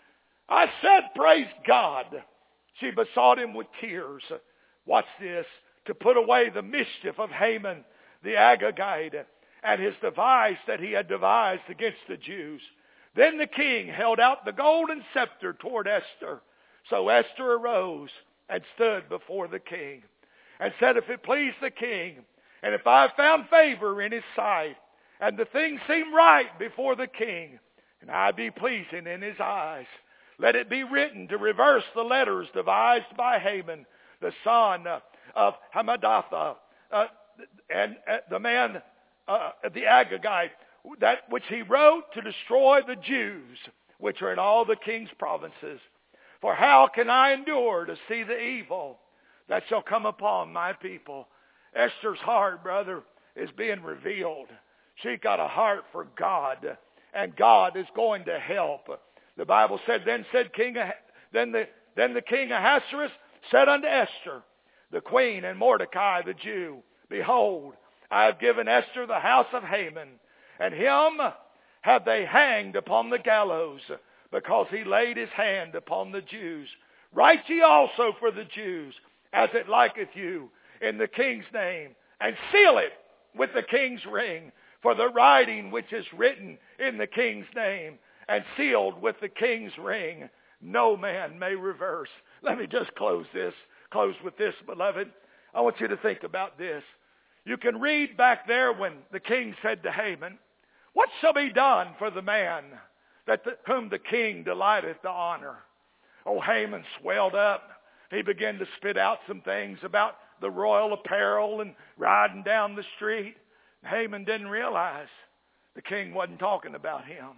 S3: I said, praise God. She besought him with tears. Watch this. To put away the mischief of Haman the Agagite and his device that he had devised against the Jews. Then the king held out the golden scepter toward Esther. So Esther arose and stood before the king. and said, if it please the king, and if I have found favor in his sight, and the thing seem right before the king, and I be pleasing in his eyes, let it be written to reverse the letters devised by Haman, the son of Hammedatha, uh, and uh, the man, uh, the Agagite, that which he wrote to destroy the Jews, which are in all the king's provinces. For how can I endure to see the evil that shall come upon my people? Esther's heart, brother, is being revealed. She got a heart for God, and God is going to help. The Bible said, then said King, then the then the king Ahasuerus said unto Esther, the queen, and Mordecai the Jew, behold, I have given Esther the house of Haman, and him have they hanged upon the gallows, because he laid his hand upon the Jews. Write ye also for the Jews, as it liketh you, in the king's name, and seal it with the king's ring. For the writing which is written in the king's name, and sealed with the king's ring, no man may reverse. Let me just close this, close with this, beloved. I want you to think about this. You can read back there when the king said to Haman, what shall be done for the man that the, whom the king delighteth to honor? Oh, Haman swelled up. He began to spit out some things about the royal apparel and riding down the street. Haman didn't realize the king wasn't talking about him.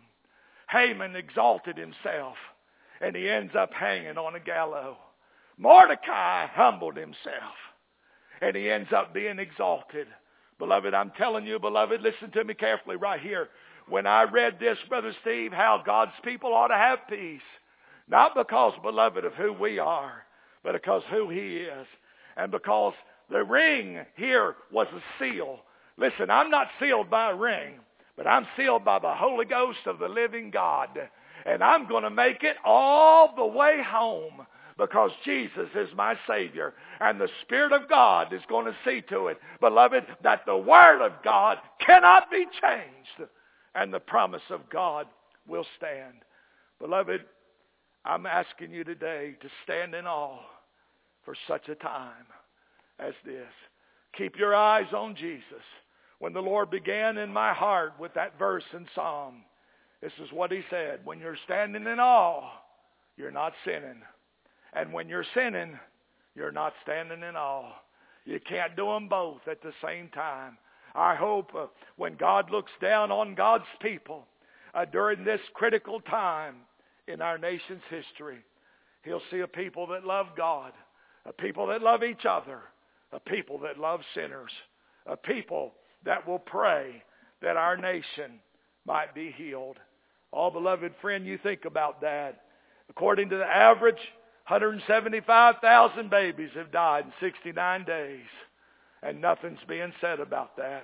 S3: Haman exalted himself, and he ends up hanging on a gallows. Mordecai humbled himself, and he ends up being exalted. Beloved, I'm telling you, beloved, listen to me carefully right here. When I read this, Brother Steve, how God's people ought to have peace. Not because, beloved, of who we are, but because who he is. And because the ring here was a seal. Listen, I'm not sealed by a ring, but I'm sealed by the Holy Ghost of the living God. And I'm going to make it all the way home, because Jesus is my Savior. And the Spirit of God is going to see to it, beloved, that the Word of God cannot be changed. And the promise of God will stand. Beloved, I'm asking you today to stand in awe for such a time as this. Keep your eyes on Jesus. When the Lord began in my heart with that verse in Psalm, this is what he said. When you're standing in awe, you're not sinning. And when you're sinning, you're not standing in awe. You can't do them both at the same time. I hope uh, when God looks down on God's people uh, during this critical time in our nation's history, he'll see a people that love God, a people that love each other, a people that love sinners, a people that will pray that our nation might be healed. Oh, beloved friend, you think about that. According to the average, one hundred seventy-five thousand babies have died in sixty-nine days. And nothing's being said about that.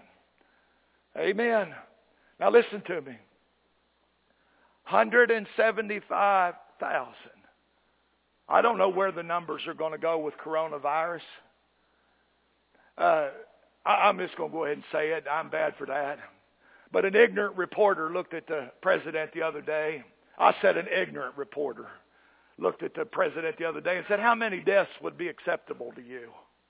S3: Amen. Now listen to me. one hundred seventy-five thousand. I don't know where the numbers are going to go with coronavirus. Uh, I, I'm just going to go ahead and say it. I'm bad for that. But an ignorant reporter looked at the president the other day. I said an ignorant reporter looked at the president the other day and said, how many deaths would be acceptable to you?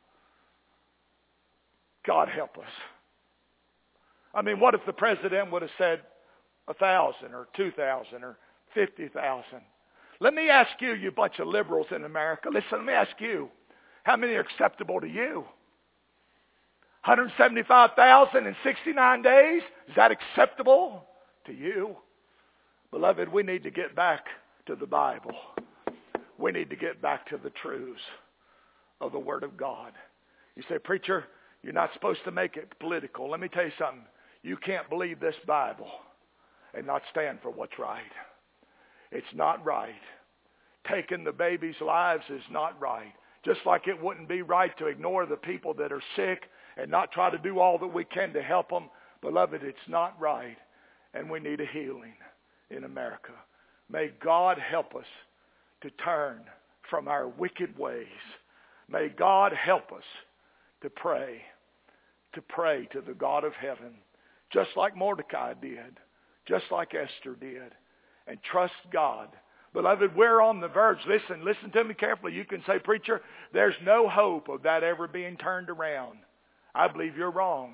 S3: God help us. I mean, what if the president would have said a thousand or two thousand or fifty thousand? Let me ask you, you bunch of liberals in America, listen, let me ask you, how many are acceptable to you? one hundred seventy-five thousand in sixty-nine days? Is that acceptable to you? Beloved, we need to get back to the Bible. We need to get back to the truths of the Word of God. You say, preacher, you're not supposed to make it political. Let me tell you something. You can't believe this Bible and not stand for what's right. It's not right. Taking the babies' lives is not right. Just like it wouldn't be right to ignore the people that are sick and not try to do all that we can to help them. Beloved, it's not right. And we need a healing in America. May God help us to turn from our wicked ways. May God help us to pray, to pray to the God of heaven, just like Mordecai did, just like Esther did, and trust God, Beloved, we're on the verge. Listen, listen to me carefully. You can say, preacher, there's no hope of that ever being turned around. I believe you're wrong.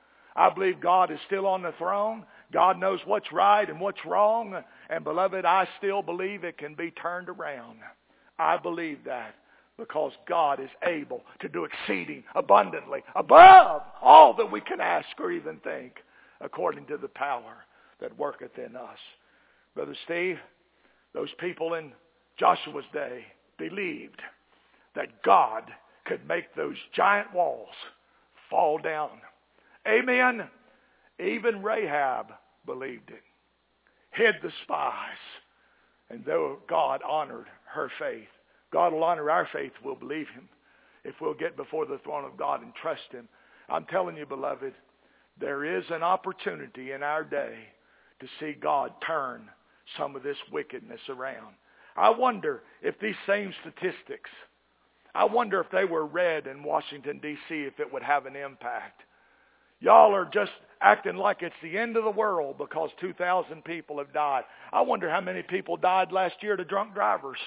S3: I believe God is still on the throne. God knows what's right and what's wrong. And beloved, I still believe it can be turned around. I believe that because God is able to do exceeding abundantly above all that we can ask or even think, according to the power that worketh in us. Brother Steve, those people in Joshua's day believed that God could make those giant walls fall down. Amen. Even Rahab believed it. Hid the spies. And though God honored her faith, God will honor our faith if we'll believe Him. If we'll get before the throne of God and trust Him. I'm telling you, beloved, there is an opportunity in our day to see God turn some of this wickedness around. I wonder if these same statistics, I wonder if they were read in Washington, D C, if it would have an impact. Y'all are just acting like it's the end of the world because two thousand people have died. I wonder how many people died last year to drunk drivers.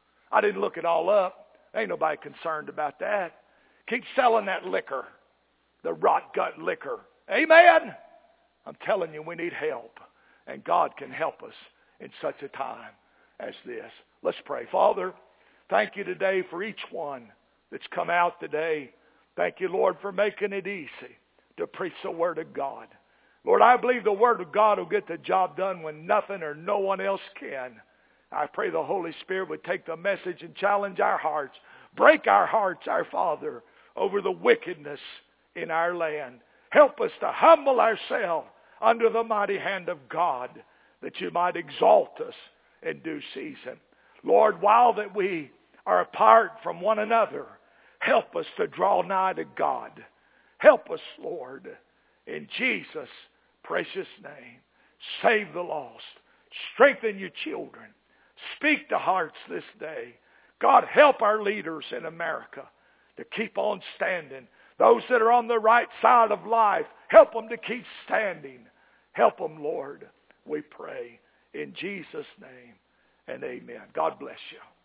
S3: I didn't look it all up. Ain't nobody concerned about that. Keep selling that liquor, the rot gut liquor. Amen? I'm telling you, we need help. And God can help us in such a time as this. Let's pray. Father, thank you today for each one that's come out today. Thank you, Lord, for making it easy to preach the Word of God. Lord, I believe the Word of God will get the job done when nothing or no one else can. I pray the Holy Spirit would take the message and challenge our hearts. Break our hearts, our Father, over the wickedness in our land. Help us to humble ourselves under the mighty hand of God, that you might exalt us in due season. Lord, while that we are apart from one another, help us to draw nigh to God. Help us, Lord, in Jesus' precious name. Save the lost. Strengthen your children. Speak to hearts this day. God, help our leaders in America to keep on standing. Those that are on the right side of life, help them to keep standing. Help them, Lord, we pray. In Jesus' name and amen. God bless you.